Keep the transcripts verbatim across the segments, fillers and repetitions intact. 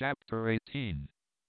Chapter eighteen.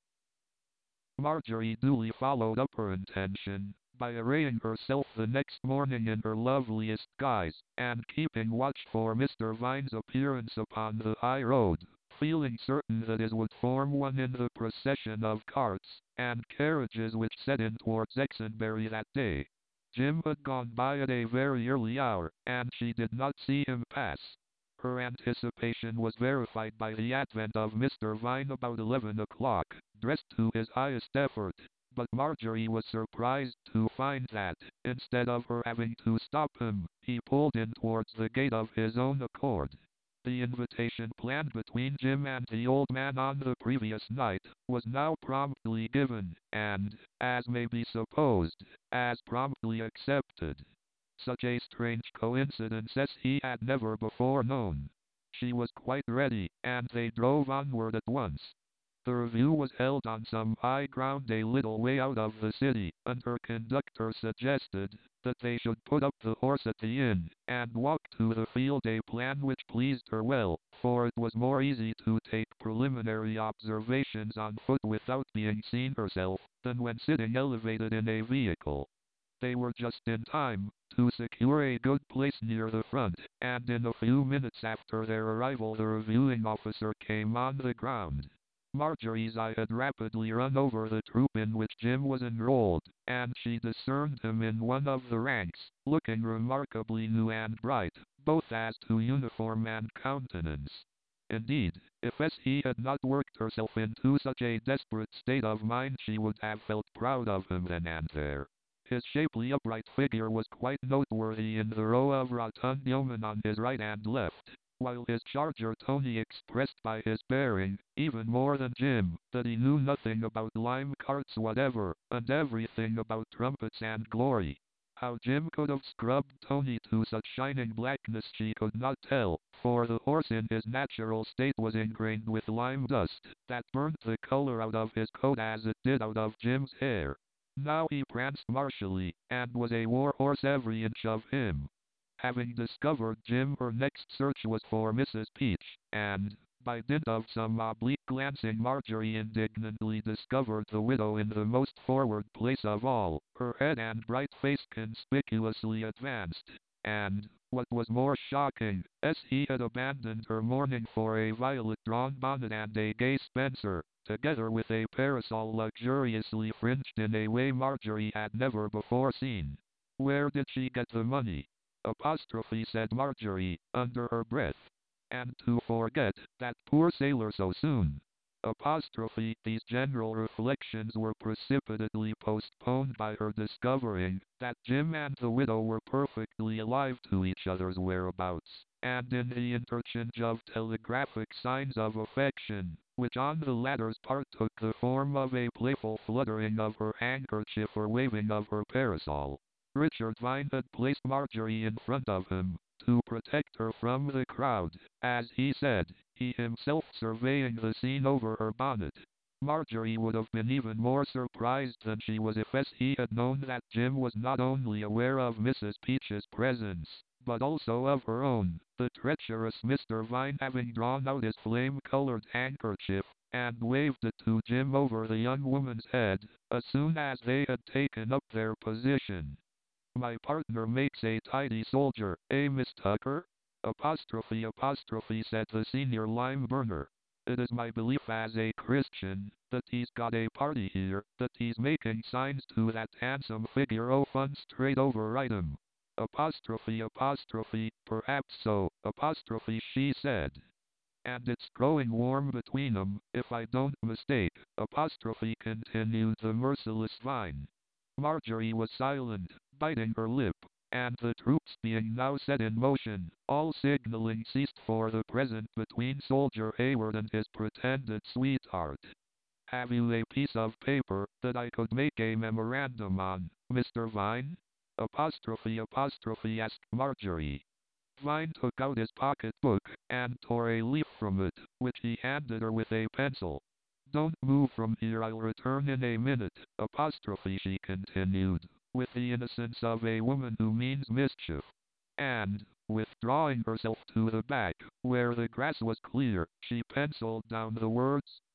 Marjorie duly followed up her intention by arraying herself the next morning in her loveliest guise, and keeping watch for Mister Vine's appearance upon the high road, feeling certain that it would form one in the procession of carts and carriages which set in towards Exonbury that day. Jim had gone by at a very early hour, and she did not see him pass. Her anticipation was verified by the advent of Mister Vine about eleven o'clock, dressed to his highest effort, but Marjorie was surprised to find that, instead of her having to stop him, he pulled in towards the gate of his own accord. The invitation planned between Jim and the old man on the previous night was now promptly given, and, as may be supposed, as promptly accepted. Such a strange coincidence as he had never before known. She was quite ready, and they drove onward at once. The review was held on some high ground a little way out of the city, and her conductor suggested that they should put up the horse at the inn, and walk to the field, a plan which pleased her well, for it was more easy to take preliminary observations on foot without being seen herself, than when sitting elevated in a vehicle. They were just in time to secure a good place near the front, and in a few minutes after their arrival the reviewing officer came on the ground. Marjorie's eye had rapidly run over the troop in which Jim was enrolled, and she discerned him in one of the ranks, looking remarkably new and bright, both as to uniform and countenance. Indeed, if as he had not worked herself into such a desperate state of mind, she would have felt proud of him then and there. His shapely upright figure was quite noteworthy in the row of rotund yeomen on his right and left, while his charger Tony expressed by his bearing, even more than Jim, that he knew nothing about lime carts whatever, and everything about trumpets and glory. How Jim could have scrubbed Tony to such shining blackness she could not tell, for the horse in his natural state was ingrained with lime dust, that burnt the color out of his coat as it did out of Jim's hair. Now he pranced martially, and was a war horse every inch of him. Having discovered Jim, her next search was for Missus Peach, and, by dint of some oblique glancing, Marjorie indignantly discovered the widow in the most forward place of all, her head and bright face conspicuously advanced, and, what was more shocking, as he had abandoned her mourning for a violet-drawn bonnet and a gay spencer, together with a parasol luxuriously fringed in a way Marjorie had never before seen. Where did she get the money? Apostrophe, said Marjorie, under her breath. And to forget that poor sailor so soon. Apostrophe. These general reflections were precipitately postponed by her discovering that Jim and the widow were perfectly alive to each other's whereabouts, and in the interchange of telegraphic signs of affection, which on the latter's part took the form of a playful fluttering of her handkerchief or waving of her parasol. Richard Vine had placed Marjorie in front of him, to protect her from the crowd, as he said, he himself surveying the scene over her bonnet. Marjorie would have been even more surprised than she was if as he had known that Jim was not only aware of Missus Peach's presence, but also of her own, the treacherous Mister Vine having drawn out his flame-colored handkerchief, and waved it to Jim over the young woman's head, as soon as they had taken up their position. My partner makes a tidy soldier, eh, Miss Tucker? Apostrophe apostrophe, said the senior lime burner. It is my belief as a Christian, that he's got a party here, that he's making signs to that handsome figure o' fun straight override him. Apostrophe apostrophe, perhaps so, apostrophe, she said. And it's growing warm between 'em, if I don't mistake, apostrophe, continued the merciless Vine. Marjorie was silent, biting her lip, and the troops being now set in motion, all signaling ceased for the present between Soldier Hayward and his pretended sweetheart. Have you a piece of paper that I could make a memorandum on, Mister Vine? Apostrophe apostrophe, asked Marjorie. Vine took out his pocket-book, and tore a leaf from it, which he handed her with a pencil. Don't move from here, I'll return in a minute, apostrophe, she continued, with the innocence of a woman who means mischief. And, withdrawing herself to the back, where the grass was clear, she penciled down the words,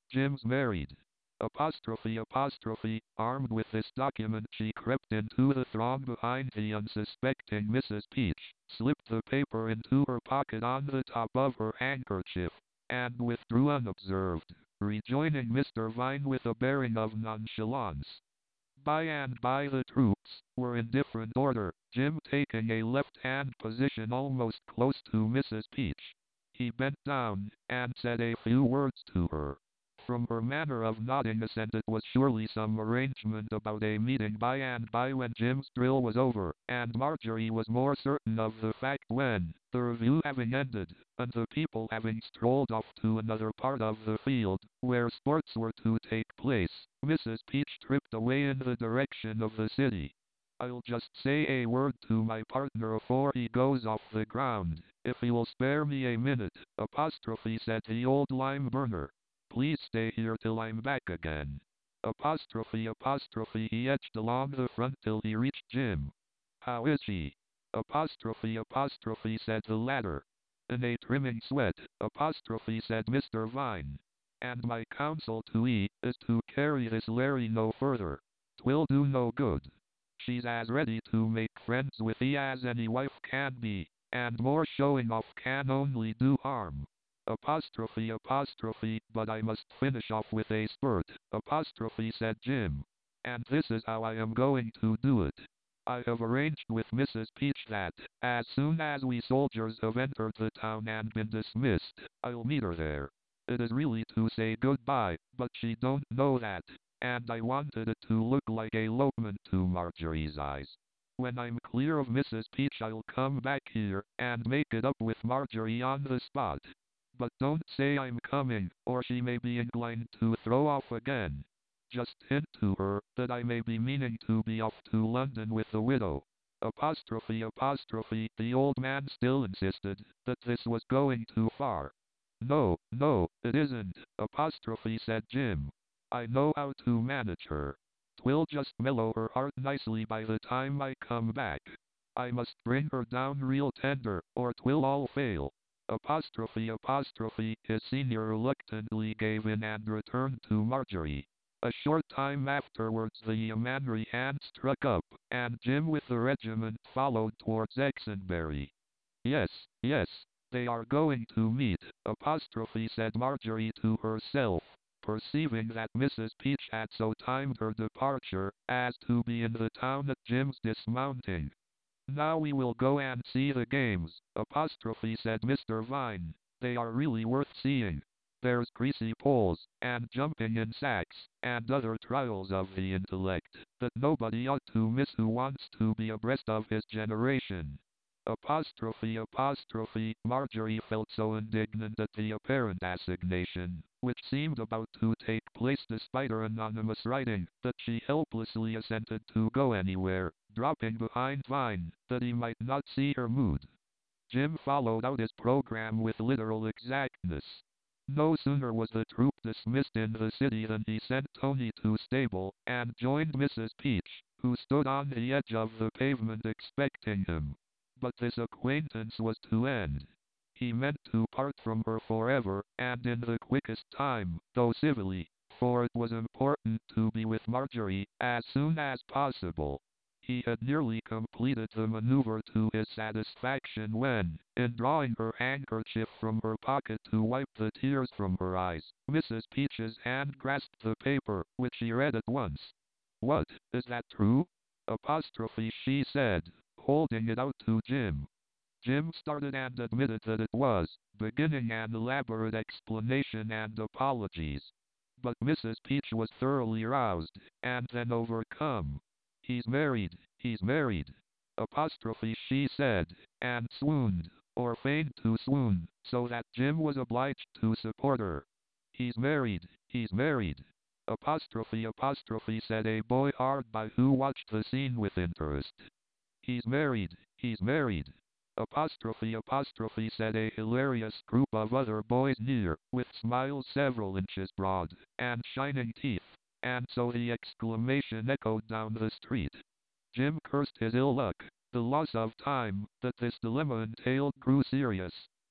Jim's married. Apostrophe apostrophe. Armed with this document she crept into the throng behind the unsuspecting Missus Peach, slipped the paper into her pocket on the top of her handkerchief, and withdrew unobserved, rejoining Mister Vine with a bearing of nonchalance. By and by the troops were in different order, Jim taking a left-hand position almost close to Missus Peach. He bent down, and said a few words to her. From her manner of nodding assent it was surely some arrangement about a meeting by and by when Jim's drill was over, and Marjorie was more certain of the fact when, the review having ended, and the people having strolled off to another part of the field, where sports were to take place, Missus Peach tripped away in the direction of the city. I'll just say a word to my partner afore he goes off the ground, if he will spare me a minute, apostrophe said the old lime burner. Please stay here till I'm back again. Apostrophe apostrophe he edged along the front till he reached Jim. How is she? Apostrophe apostrophe said the latter. In a trimming sweat, apostrophe said Mister Vine. And my counsel to 'ee is to carry this Larry no further. 'Twill do no good. She's as ready to make friends with 'ee as any wife can be, and more showing off can only do harm. Apostrophe apostrophe, but I must finish off with a spurt, apostrophe said Jim. And this is how I am going to do it. I have arranged with Missus Peach that, as soon as we soldiers have entered the town and been dismissed, I'll meet her there. It is really to say goodbye, but she don't know that, and I wanted it to look like a elopement to Marjorie's eyes. When I'm clear of Missus Peach I'll come back here, and make it up with Marjorie on the spot. But don't say I'm coming, or she may be inclined to throw off again. Just hint to her that I may be meaning to be off to London with the widow. Apostrophe apostrophe, the old man still insisted that this was going too far. No, no, it isn't, apostrophe said Jim. I know how to manage her. 'Twill just mellow her heart nicely by the time I come back. I must bring her down real tender, or 'twill all fail. Apostrophe apostrophe, his senior reluctantly gave in and returned to Marjorie. A short time afterwards the Yeomanry hand struck up, and Jim with the regiment followed towards Exonbury. Yes, yes, they are going to meet, apostrophe said Marjorie to herself, perceiving that Missus Peach had so timed her departure as to be in the town at Jim's dismounting. Now we will go and see the games, apostrophe said Mister Vine. They are really worth seeing. There's greasy poles, and jumping in sacks, and other trials of the intellect, that nobody ought to miss who wants to be abreast of his generation. Apostrophe apostrophe, Marjorie felt so indignant at the apparent assignation, which seemed about to take place despite her anonymous writing, that she helplessly assented to go anywhere, dropping behind Vine, that he might not see her mood. Jim followed out his program with literal exactness. No sooner was the troop dismissed in the city than he sent Tony to stable, and joined Missus Peach, who stood on the edge of the pavement expecting him. But this acquaintance was to end. He meant to part from her forever, and in the quickest time, though civilly, for it was important to be with Marjorie as soon as possible. He had nearly completed the maneuver to his satisfaction when, in drawing her handkerchief from her pocket to wipe the tears from her eyes, Missus Peach's hand grasped the paper, which she read at once. What, is that true? Apostrophe she said, holding it out to Jim. Jim started and admitted that it was, beginning an elaborate explanation and apologies. But Missus Peach was thoroughly roused, and then overcome. He's married, he's married. Apostrophe she said, and swooned, or feigned to swoon, so that Jim was obliged to support her. He's married, he's married. Apostrophe apostrophe said a boy hard by who watched the scene with interest. He's married, he's married. Apostrophe apostrophe said a hilarious group of other boys near, with smiles several inches broad, and shining teeth, and so the exclamation echoed down the street. Jim cursed his ill luck. The loss of time that this dilemma entailed grew serious,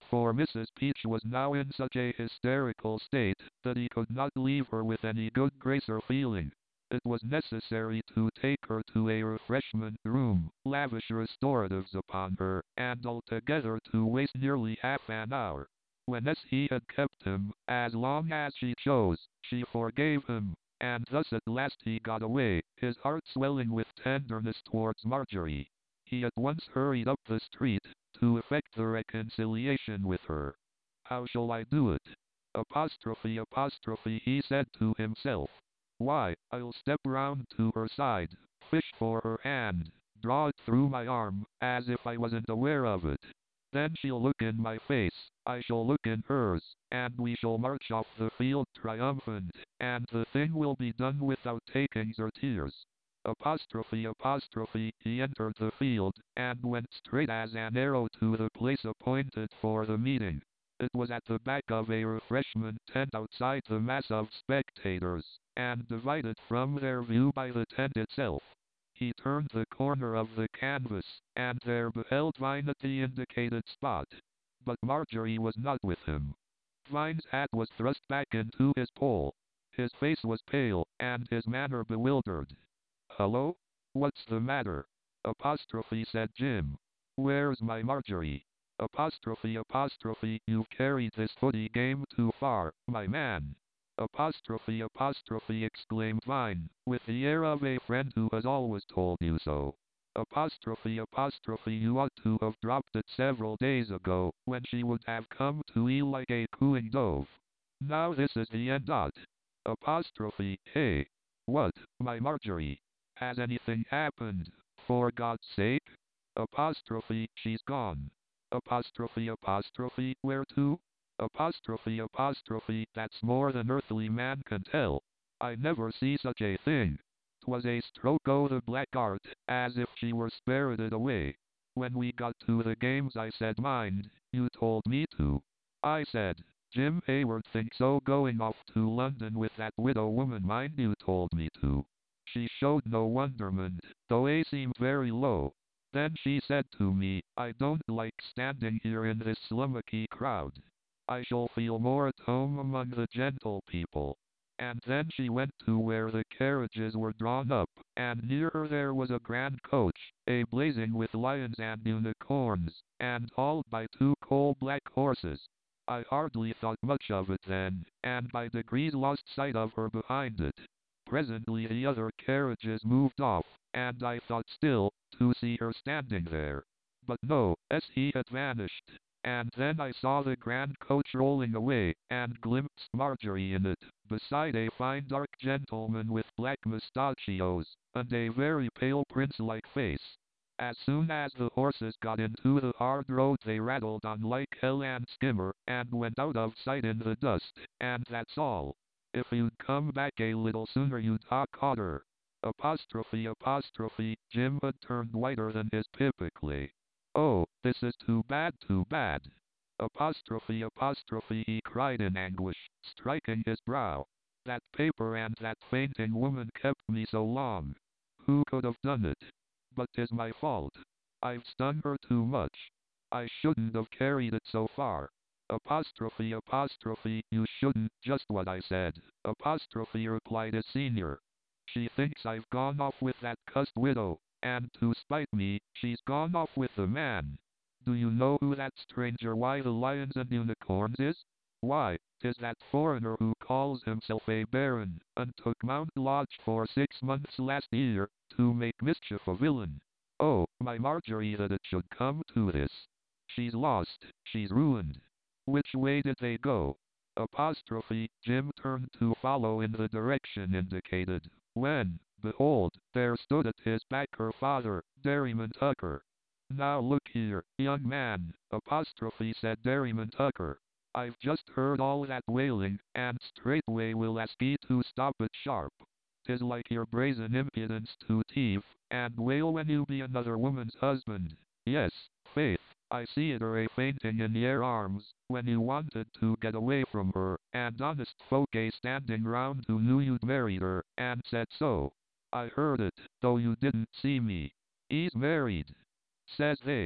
For Missus Peach was now in such a hysterical state that he could not leave her with any good grace or feeling. It was necessary to take her to a refreshment room, lavish restoratives upon her, and altogether to waste nearly half an hour. When as he had kept him, as long as she chose, she forgave him, and thus at last he got away, his heart swelling with tenderness towards Marjorie. He at once hurried up the street, to effect the reconciliation with her. How shall I do it? Apostrophe apostrophe he said to himself. Why, I'll step round to her side, fish for her hand, draw it through my arm, as if I wasn't aware of it. Then she'll look in my face, I shall look in hers, and we shall march off the field triumphant, and the thing will be done without takings or tears. Apostrophe apostrophe he entered the field, and went straight as an arrow to the place appointed for the meeting. It was at the back of a refreshment tent outside the mass of spectators, and divided from their view by the tent itself. He turned the corner of the canvas, and there beheld Vine at the indicated spot. But Marjorie was not with him. Vine's hat was thrust back into his poll. His face was pale, and his manner bewildered. Hello? What's the matter? Apostrophe said Jim. Where's my Marjorie? Apostrophe apostrophe you've carried this footy game too far, my man. Apostrophe apostrophe exclaimed Vine, with the air of a friend who has always told you so. Apostrophe apostrophe you ought to have dropped it several days ago, when she would have come to you like a cooing dove. Now this is the end dot. Apostrophe, hey. What, my Marjorie? Has anything happened, for God's sake? Apostrophe, she's gone. Apostrophe apostrophe, where to? Apostrophe apostrophe, that's more than earthly man can tell. I never see such a thing. 'Twas a stroke o' the blackguard, as if she were spirited away. When we got to the games I said mind, you told me to. I said, Jim Hayward thinks o' going off to London with that widow woman mind you told me to. She showed no wonderment, though I seemed very low. Then she said to me, I don't like standing here in this slummocky crowd. I shall feel more at home among the gentle people. And then she went to where the carriages were drawn up, and near her there was a grand coach, a blazing with lions and unicorns, and hauled by two coal-black horses. I hardly thought much of it then, and by degrees lost sight of her behind it. Presently the other carriages moved off, and I thought still, to see her standing there. But no, as he had vanished. And then I saw the grand coach rolling away, and glimpsed Marjorie in it, beside a fine dark gentleman with black mustachios, and a very pale prince-like face. As soon as the horses got into the hard road they rattled on like hell and skimmer, and went out of sight in the dust, and that's all. If you'd come back a little sooner you'd ha' caught her. Apostrophe apostrophe, Jim had turned whiter than his pipically. Oh, this is too bad, too bad. Apostrophe apostrophe he cried in anguish, striking his brow. That paper and that fainting woman kept me so long. Who could have done it? But 'tis my fault. I've stung her too much. I shouldn't have carried it so far. Apostrophe apostrophe you shouldn't, just what I said. Apostrophe replied his senior. She thinks I've gone off with that cussed widow. And to spite me, she's gone off with the man. Do you know who that stranger why the lions and unicorns is? Why, 'tis that foreigner who calls himself a baron, and took Mount Lodge for six months last year, to make mischief a villain. Oh, my Marjorie, that it should come to this. She's lost, she's ruined. Which way did they go? Apostrophe, Jim turned to follow in the direction indicated, when, behold, there stood at his back her father, Derriman Tucker. Now look here, young man, apostrophe said Derriman Tucker. I've just heard all that wailing, and straightway will ask ye to stop it sharp. 'Tis like your brazen impudence to thieve, and wail when you be another woman's husband. Yes, faith, I see it are a fainting in your arms, when you wanted to get away from her, and honest folk a standing round who knew you'd married her, and said so. I heard it, though you didn't see me. He's married, says they.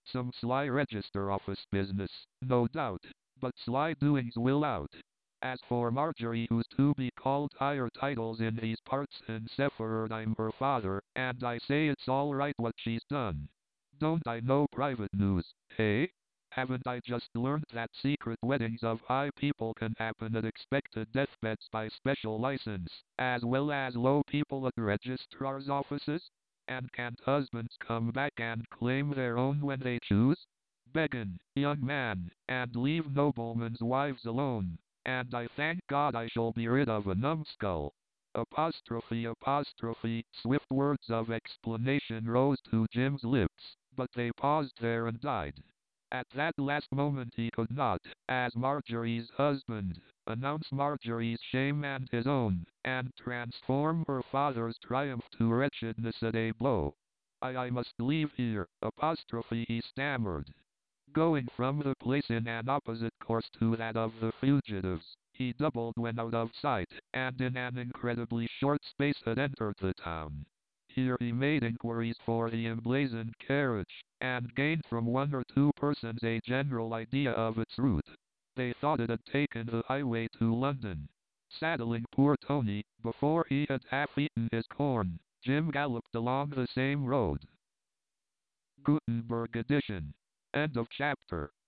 Some sly register office business, no doubt, but sly doings will out. As for Marjorie, who's to be called higher titles in these parts and Sephiroth, I'm her father, and I say it's all right what she's done. Don't I know private news, hey? Haven't I just learned that secret weddings of high people can happen at expected deathbeds by special license, as well as low people at registrar's offices? And can't husbands come back and claim their own when they choose? Beggin', young man, and leave noblemen's wives alone. And I thank God I shall be rid of a numbskull. Apostrophe apostrophe, swift words of explanation rose to Jim's lips, but they paused there and died. At that last moment he could not, as Marjorie's husband, announce Marjorie's shame and his own, and transform her father's triumph to wretchedness at a blow. I, I must leave here, apostrophe he stammered. Going from the place in an opposite course to that of the fugitives, he doubled when out of sight, and in an incredibly short space had entered the town. Here he made inquiries for the emblazoned carriage, and gained from one or two persons a general idea of its route. They thought it had taken the highway to London. Saddling poor Tony, before he had half eaten his corn, Jim galloped along the same road. Gutenberg edition. End of chapter.